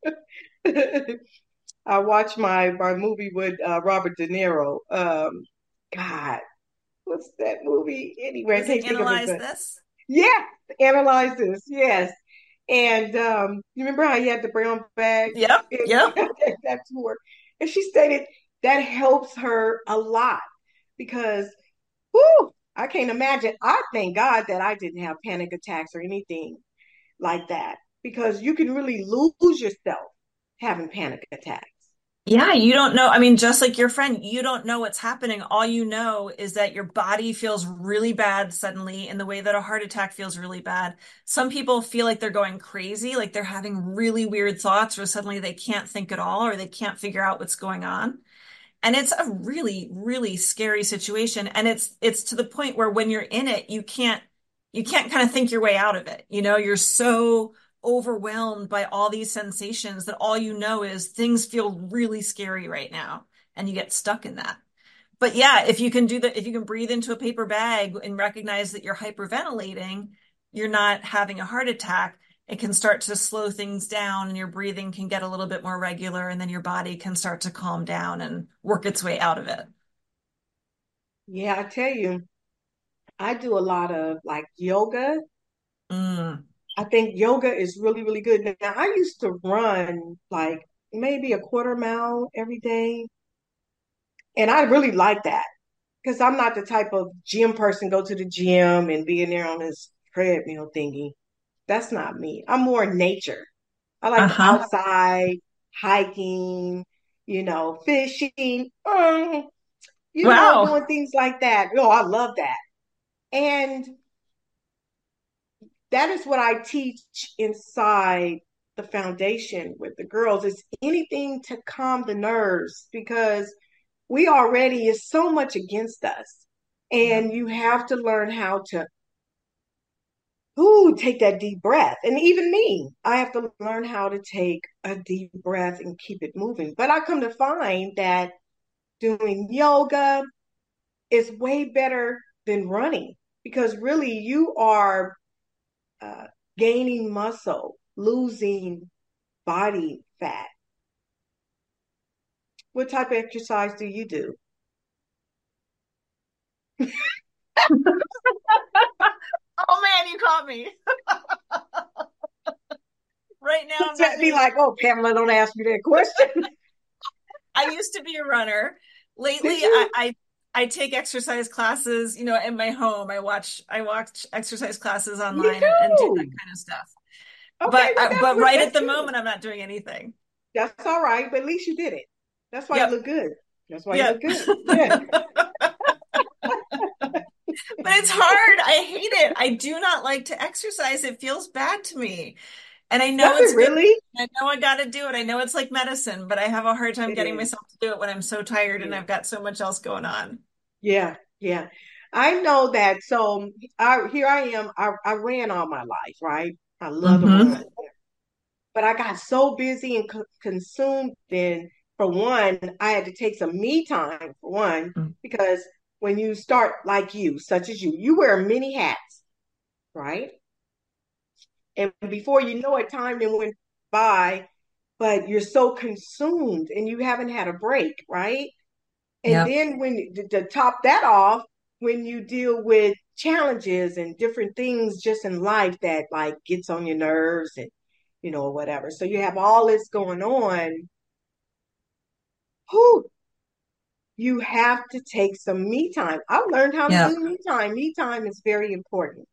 I watched my my movie with uh, Robert De Niro. Um, God, what's that movie? Anyway, I Was it can't think of it, analyze but this? yeah, analyze this. Yes, and um, you remember how he had the brown bag? Yep, And yep. that tour, and she stated that helps her a lot because, whoo, I can't imagine. I thank God that I didn't have panic attacks or anything like that because you can really lose yourself having panic attacks. Yeah, you don't know. I mean, just like your friend, you don't know what's happening. All you know is that your body feels really bad suddenly in the way that a heart attack feels really bad. Some people feel like they're going crazy, like they're having really weird thoughts, or suddenly they can't think at all, or they can't figure out what's going on. And it's a really, really scary situation. And it's it's to the point where when you're in it, you can't you can't kind of think your way out of it. You know, you're so overwhelmed by all these sensations that all you know is things feel really scary right now. And you get stuck in that. But yeah, if you can do that, if you can breathe into a paper bag and recognize that you're hyperventilating, you're not having a heart attack, it can start to slow things down and your breathing can get a little bit more regular and then your body can start to calm down and work its way out of it. Yeah, I tell you, I do a lot of like yoga. Mm. I think yoga is really, really good. Now, I used to run like maybe a quarter mile every day, and I really like that because I'm not the type of gym person go to the gym and be in there on this treadmill thingy. That's not me. I'm more nature. I like the Uh-huh. outside, hiking, you know, fishing, um, you know, Wow. doing things like that. Oh, I love that. And that is what I teach inside the foundation with the girls is anything to calm the nerves because we already is so much against us. Yeah. And you have to learn how to ooh, take that deep breath. And even me, I have to learn how to take a deep breath and keep it moving. But I come to find that doing yoga is way better than running because really you are uh, gaining muscle, losing body fat. What type of exercise do you do? Oh man, you caught me. Right now I'm not Be doing like, oh, Pamela, don't ask me that question. I used to be a runner. Lately, Did I, you? I I take exercise classes, you know, in my home. I watch I watch exercise classes Me online and, and do that too. kind of stuff. Okay, But well, uh, that's but what right at that's the good. moment, I'm not doing anything. That's all right, but at least you did it. That's why you Yep. look good. That's why you look Yep. good. Yeah. But it's hard. I hate it. I do not like to exercise. It feels bad to me. And I know Does it's it good. really? I know I got to do it. I know it's like medicine, but I have a hard time It getting is. myself to do it when I'm so tired and Yeah. I've got so much else going on. Yeah. Yeah. I know that. So I here I am. I, I ran all my life, right? I love to Hmm. run. But I got so busy and co- consumed then for one, I had to take some me time for one, because when you start like you, such as you, you wear many hats, right? And before you know it, time then went by, but you're so consumed and you haven't had a break, right? And Yep. then when to, to top that off, when you deal with challenges and different things just in life that like gets on your nerves and you know whatever. So you have all this going on. Whew, you have to take some me time. I've learned how to Yep. do me time. Me time is very important.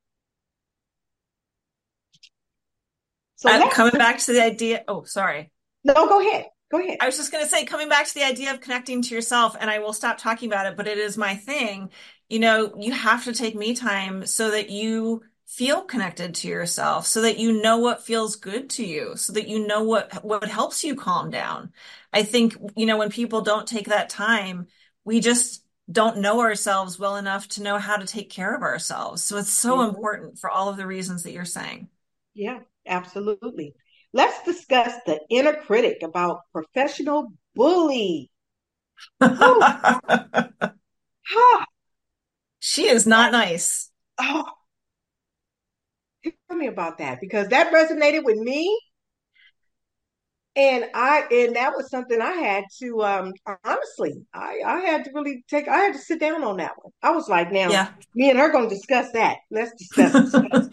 So Uh, let's coming back to the idea. Oh, sorry. no, go ahead. Go ahead. I was just going to say, coming back to the idea of connecting to yourself, and I will stop talking about it, but it is my thing. You know, you have to take me time so that you feel connected to yourself, so that you know what feels good to you, so that you know what what helps you calm down. I think, you know, when people don't take that time, we just don't know ourselves well enough to know how to take care of ourselves. So it's so Mhm. important for all of the reasons that you're saying. Yeah, absolutely. Let's discuss the inner critic about professional bully. Whew, ha, She is not nice. oh, tell me about that because that resonated with me. And I and that was something I had to um honestly, I, I had to really take I had to sit down on that one. I was like, now Yeah. me and her gonna discuss that. Let's discuss discuss.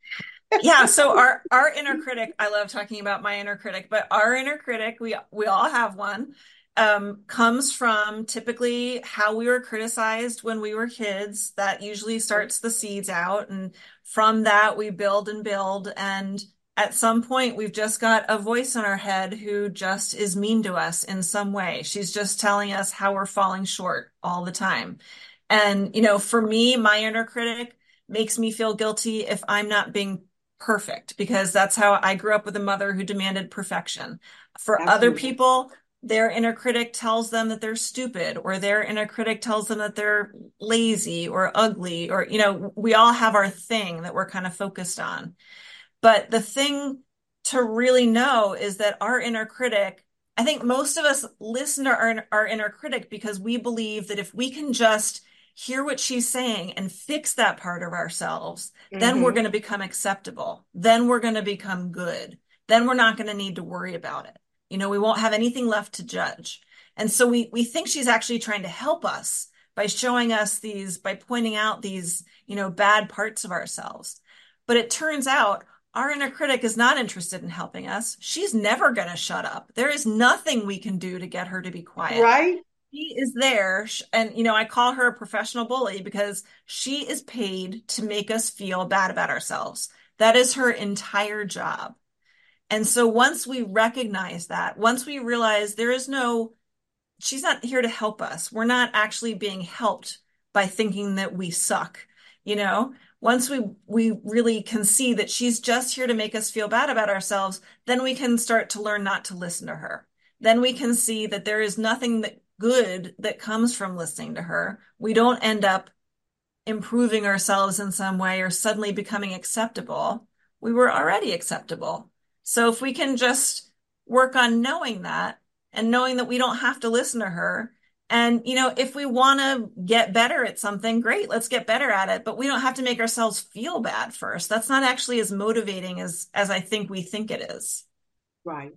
Yeah, so our our inner critic, I love talking about my inner critic, but our inner critic, we we all have one, um, comes from typically how we were criticized when we were kids. That usually starts the seeds out, and from that we build and build, and at some point we've just got a voice in our head who just is mean to us in some way. She's just telling us how we're falling short all the time. And, you know, for me, my inner critic makes me feel guilty if I'm not being perfect because that's how I grew up with a mother who demanded perfection. For other Absolutely. people, their inner critic tells them that they're stupid, or their inner critic tells them that they're lazy or ugly, or, you know, we all have our thing that we're kind of focused on. But the thing to really know is that our inner critic, I think most of us listen to our, our inner critic because we believe that if we can just hear what she's saying and fix that part of ourselves, then we're Mm-hmm. going to become acceptable. Then we're going to become good. Then we're not going to need to worry about it. You know, we won't have anything left to judge. And so we we think she's actually trying to help us by showing us these, by pointing out these, you know, bad parts of ourselves. But it turns out our inner critic is not interested in helping us. She's never going to shut up. There is nothing we can do to get her to be quiet. Right? She is there. And, you know, I call her a professional bully because she is paid to make us feel bad about ourselves. That is her entire job. And so once we recognize that, once we realize there is no, she's not here to help us. We're not actually being helped by thinking that we suck. You know, once we we really can see that she's just here to make us feel bad about ourselves, then we can start to learn not to listen to her. Then we can see that there is nothing that good that comes from listening to her. We don't end up improving ourselves in some way or suddenly becoming acceptable. We were already acceptable. So if we can just work on knowing that and knowing that we don't have to listen to her. And, you know, if we want to get better at something, great, let's get better at it. But we don't have to make ourselves feel bad first. That's not actually as motivating as, as I think we think it is. Right.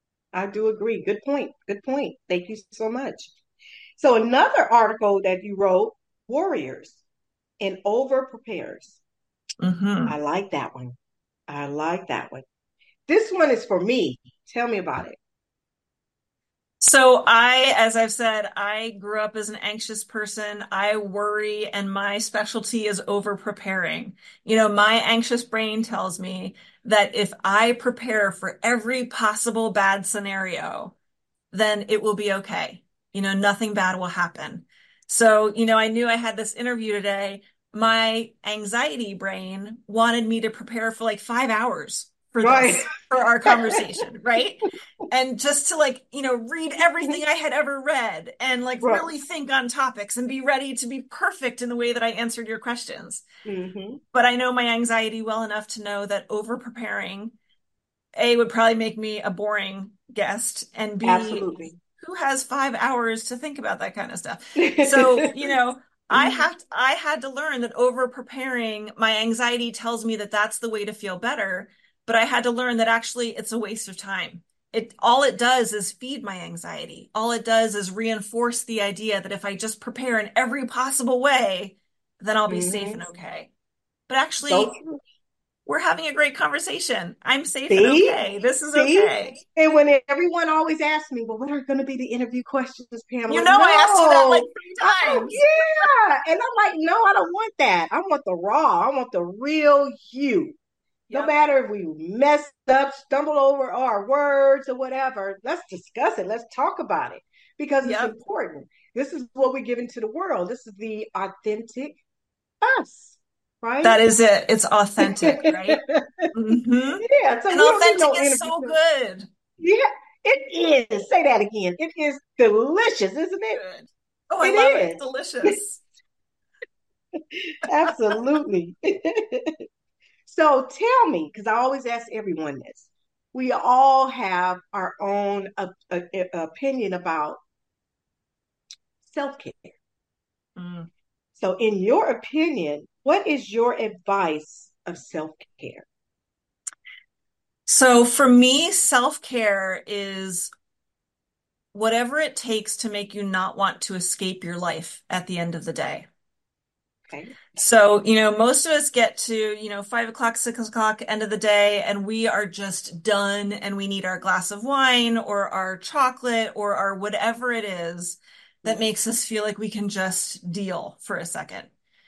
I do agree. Good point. Good point. Thank you so much. So another article that you wrote, Warriors and Over Prepares. Mm-hmm. I like that one. I like that one. This one is for me. Tell me about it. So I, as I've said, I grew up as an anxious person. I worry, and my specialty is over preparing. You know, my anxious brain tells me that if I prepare for every possible bad scenario, then it will be okay. You know, nothing bad will happen. So, you know, I knew I had this interview today. My anxiety brain wanted me to prepare for like five hours for Right. this, for our conversation, right? And just to like, you know, read everything I had ever read and like Right. really think on topics and be ready to be perfect in the way that I answered your questions. Mm-hmm. But I know my anxiety well enough to know that over preparing, A, would probably make me a boring guest, and B, Absolutely. who has five hours to think about that kind of stuff? So, you know, I have to, I had to learn that over preparing, my anxiety tells me that that's the way to feel better, but I had to learn that actually it's a waste of time. It all it does is feed my anxiety. All it does is reinforce the idea that if I just prepare in every possible way, then I'll be safe and Hmm. okay. But So actually, true. we're having a great conversation. I'm safe and See, okay. This is see, okay. and when everyone always asks me, "Well, what are going to be the interview questions, You Pamela?" know, I asked you that like No, three I, times. yeah, and I'm like, no, I don't want that. I want the raw. I want the real you. No Yep. matter if we messed up, stumbled over our words or whatever, let's discuss it. Let's talk about it because it's Yep. important. This is what we give into the world. This is the authentic us, right? That is it. It's authentic, right? Yeah, Mm-hmm. so And we don't need authentic no is interview. so good. Yeah, it is. Say that again. It is delicious, isn't it? Good. Oh, I love it. It's It is. delicious. Absolutely. So tell me, because I always ask everyone this. We all have our own uh, uh, uh, opinion about self care. Mm. So, in your opinion, what is your advice of self care? So for me, self-care is whatever it takes to make you not want to escape your life at the end of the day. Okay. So, you know, most of us get to, you know, five o'clock, six o'clock, end of the day, and we are just done and we need our glass of wine or our chocolate or our whatever it is that Mhm. makes us feel like we can just deal for a second.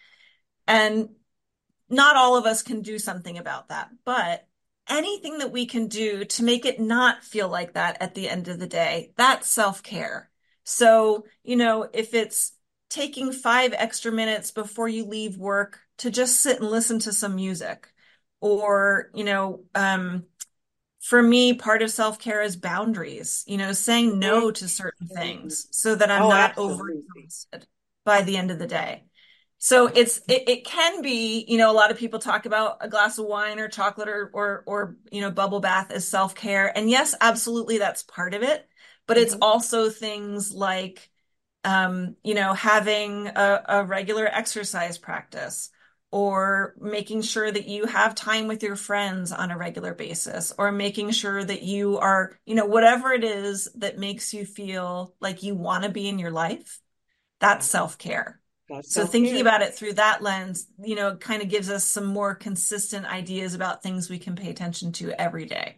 And not all of us can do something about that, but anything that we can do to make it not feel like that at the end of the day, that's self-care. So, you know, if it's taking five extra minutes before you leave work to just sit and listen to some music, or, you know, um, for me, part of self-care is boundaries, you know, saying Mhm. no to certain things so that I'm Oh, not absolutely. overexhausted by the end of the day. So it's it, it can be, you know, a lot of people talk about a glass of wine or chocolate or or or you know, bubble bath as self-care. And yes, absolutely that's part of it, but it's Hmm. also things like um, you know, having a, a regular exercise practice or making sure that you have time with your friends on a regular basis or making sure that you are, you know, whatever it is that makes you feel like you want to be in your life, that's self-care. That's So self thinking care. about it through that lens, you know, kind of gives us some more consistent ideas about things we can pay attention to every day.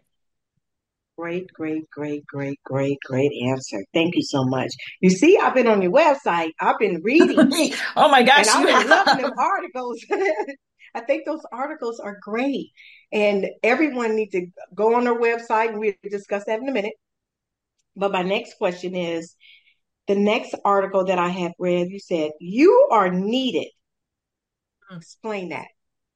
Great, great, great, great, great, great answer. Thank you so much. You see, I've been on your website, I've been reading, Oh my and gosh, I've you been loving have. them articles. I think those articles are great. And everyone needs to go on their website, and we'll discuss that in a minute. But my next question is the next article that I have read, you said, you are needed. Explain that.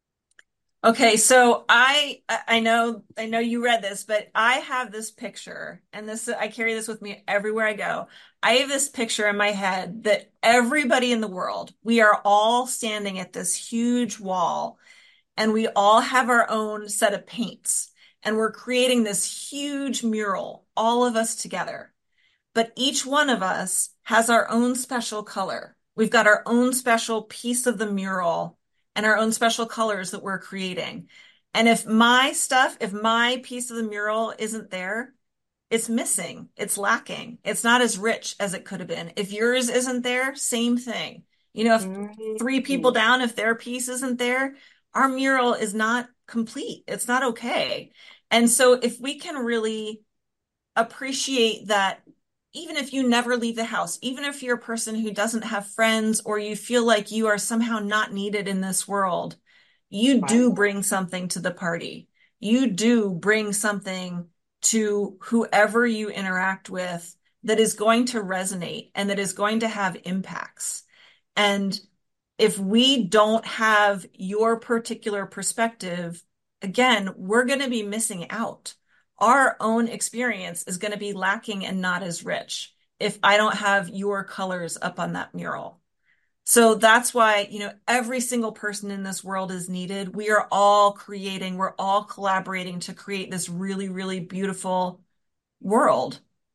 Okay, so I I know I know you read this, but I have this picture, and this I carry this with me everywhere I go. I have this picture in my head that everybody in the world, we are all standing at this huge wall, and we all have our own set of paints, and we're creating this huge mural, all of us together. But each one of us has our own special color. We've got our own special piece of the mural and our own special colors that we're creating. And if my stuff, if my piece of the mural isn't there, it's missing, it's lacking, it's not as rich as it could have been. If yours isn't there, same thing. You know, if three people Mhm. down, if their piece isn't there, our mural is not complete. It's not okay. And so if we can really appreciate that even if you never leave the house, even if you're a person who doesn't have friends or you feel like you are somehow not needed in this world, you Right. do bring something to the party. You do bring something to whoever you interact with that is going to resonate and that is going to have impacts. And if we don't have your particular perspective, again, we're going to be missing out. Our own experience is going to be lacking and not as rich if I don't have your colors up on that mural. So that's why, you know, every single person in this world is needed. We are all creating, we're all collaborating to create this really, really beautiful world.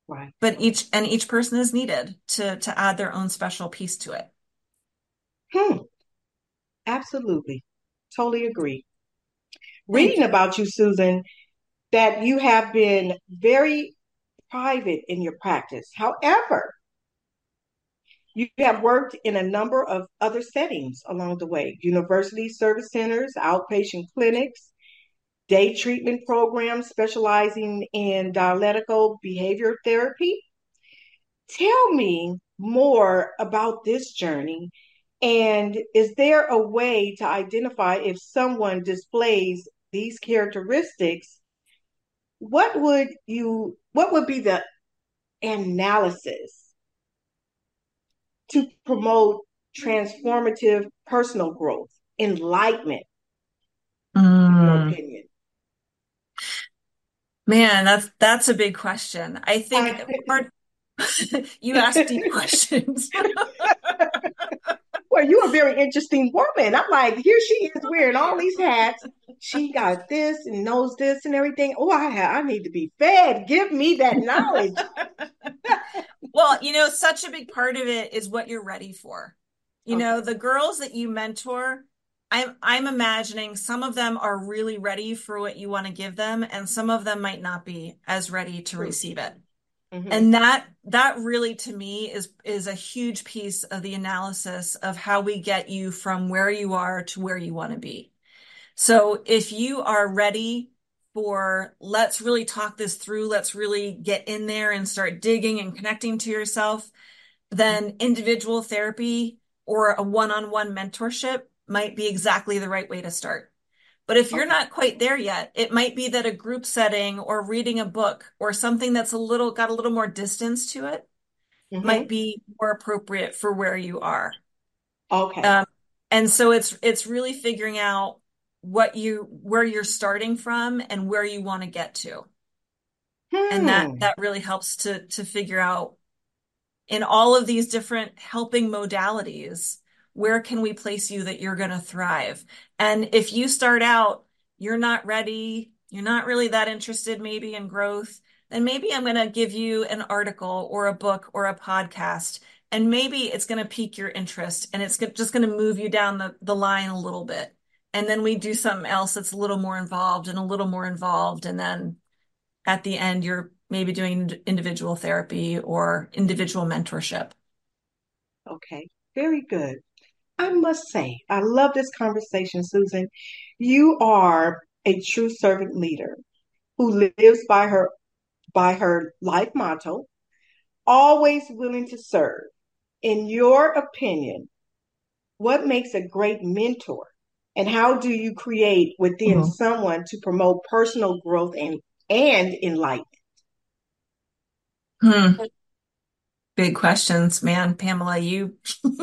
Right. but each and each person is needed to to add their own special piece to it. Hmm. Absolutely. Totally agree. Thank Reading you. about you, Susan, that you have been very private in your practice. However, you have worked in a number of other settings along the way: university service centers, outpatient clinics, day treatment programs specializing in dialectical behavior therapy. Tell me more about this journey. And is there a way to identify if someone displays these characteristics? What would you, what would be the analysis to promote transformative personal growth, enlightenment, in your Mm. opinion? Man, that's that's a big question. I think I, part you ask deep questions. well, you're a very interesting woman. I'm like, here she is wearing all these hats. She got this and knows this and everything. Oh, I I need to be fed. Give me that knowledge. Well, you know, such a big part of it is what you're ready for. You know, Okay. the girls that you mentor, I'm I'm imagining some of them are really ready for what you want to give them, and some of them might not be as ready to True. receive it. Hmm. And that that really to me is is a huge piece of the analysis of how we get you from where you are to where you want to be. So if you are ready for let's really talk this through, let's really get in there and start digging and connecting to yourself, then individual therapy or a one-on-one mentorship might be exactly the right way to start. But if you're Okay. not quite there yet, it might be that a group setting or reading a book or something that's a little got a little more distance to it might Hmm. be more appropriate for where you are. Okay. Um, and so it's it's really figuring out what you where you're starting from and where you want to get to. And that Hmm. that really helps to to figure out in all of these different helping modalities, where can we place you that you're going to thrive? And if you start out, you're not ready, you're not really that interested maybe in growth, then maybe I'm going to give you an article or a book or a podcast. And maybe it's going to pique your interest and it's just going to move you down the, the line a little bit. And then we do something else that's a little more involved and a little more involved. And then at the end, you're maybe doing individual therapy or individual mentorship. Okay. Very good. I must say, I love this conversation, Susan. You are a true servant leader who lives by her by her life motto, always willing to serve. In your opinion, what makes a great mentor? And how do you create within Mhm. someone to promote personal growth and, and enlightenment? Hmm. Big questions, man. Pamela, you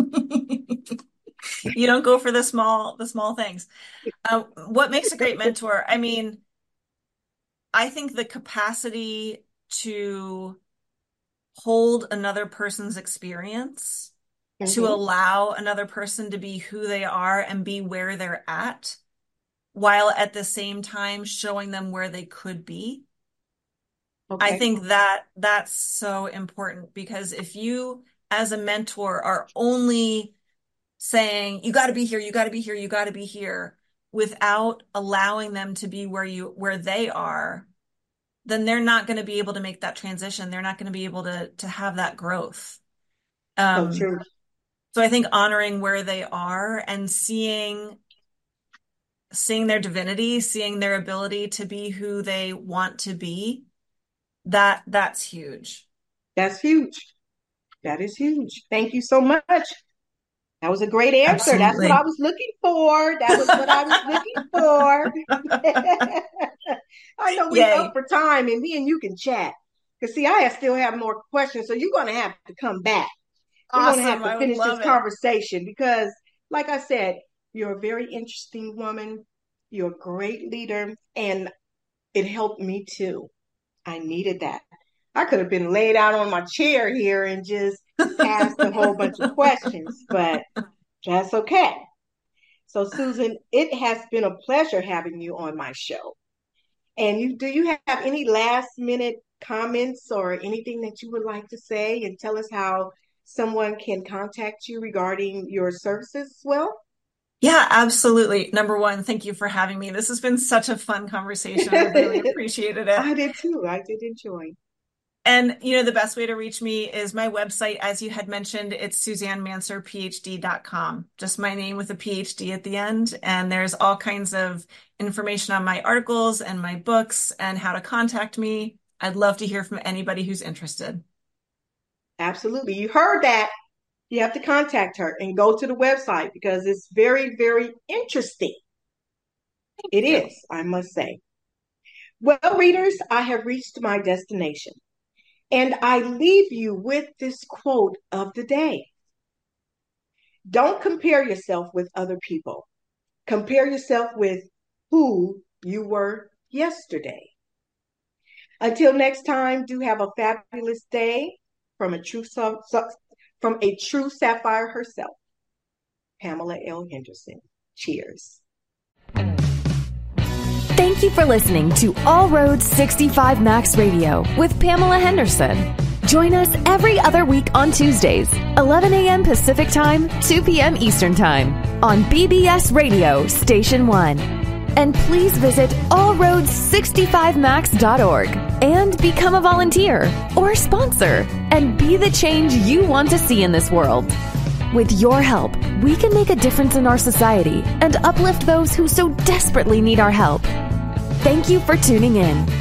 you don't go for the small the small things. Uh, what makes a great mentor? I mean, I think the capacity to hold another person's experience, to Hmm. allow another person to be who they are and be where they're at, while at the same time showing them where they could be. I Okay. think that that's so important because if you, as a mentor, are only saying, you got to be here, you got to be here, you got to be here, without allowing them to be where you where they are, then they're not going to be able to make that transition. They're not going to be able to to have that growth. So Um, true. so I think honoring where they are and seeing seeing their divinity, seeing their ability to be who they want to be, that that's huge. That's huge. That is huge. Thank you so much. That was a great answer. That's what I Absolutely. was looking for. That was what I was looking for. I know we up Yay. for time and me and you can chat. Because see, I still have more questions, so you're going to have to come back. We're going to Awesome. have to I would finish this love it. conversation because, like I said, you're a very interesting woman. You're a great leader, and it helped me too. I needed that. I could have been laid out on my chair here and just asked a whole bunch of questions, but that's okay. So, Susan, it has been a pleasure having you on my show. And you, do you have any last minute comments or anything that you would like to say and tell us how someone can contact you regarding your services as well? Yeah, absolutely. Number one, thank you for having me. This has been such a fun conversation. I really appreciated it. I did too. I did enjoy. And, you know, the best way to reach me is my website. As you had mentioned, it's suzanne manser p h d dot com. Just my name with a P H D at the end. And there's all kinds of information on my articles and my books and how to contact me. I'd love to hear from anybody who's interested. Absolutely. You heard that. You have to contact her and go to the website because it's very, very interesting. It is, I must say. Well, readers, I have reached my destination. And I leave you with this quote of the day. Don't compare yourself with other people. Compare yourself with who you were yesterday. Until next time, do have a fabulous day from a true from a true sapphire herself, Pamela L. Henderson. Cheers. Thank you for listening to All Roads sixty-five Max Radio with Pamela Henderson. Join us every other week on Tuesdays, eleven a.m. Pacific Time, two p.m. Eastern Time on B B S Radio Station one. And please visit all roads sixty-five max dot org and become a volunteer or sponsor and be the change you want to see in this world. With your help, we can make a difference in our society and uplift those who so desperately need our help. Thank you for tuning in.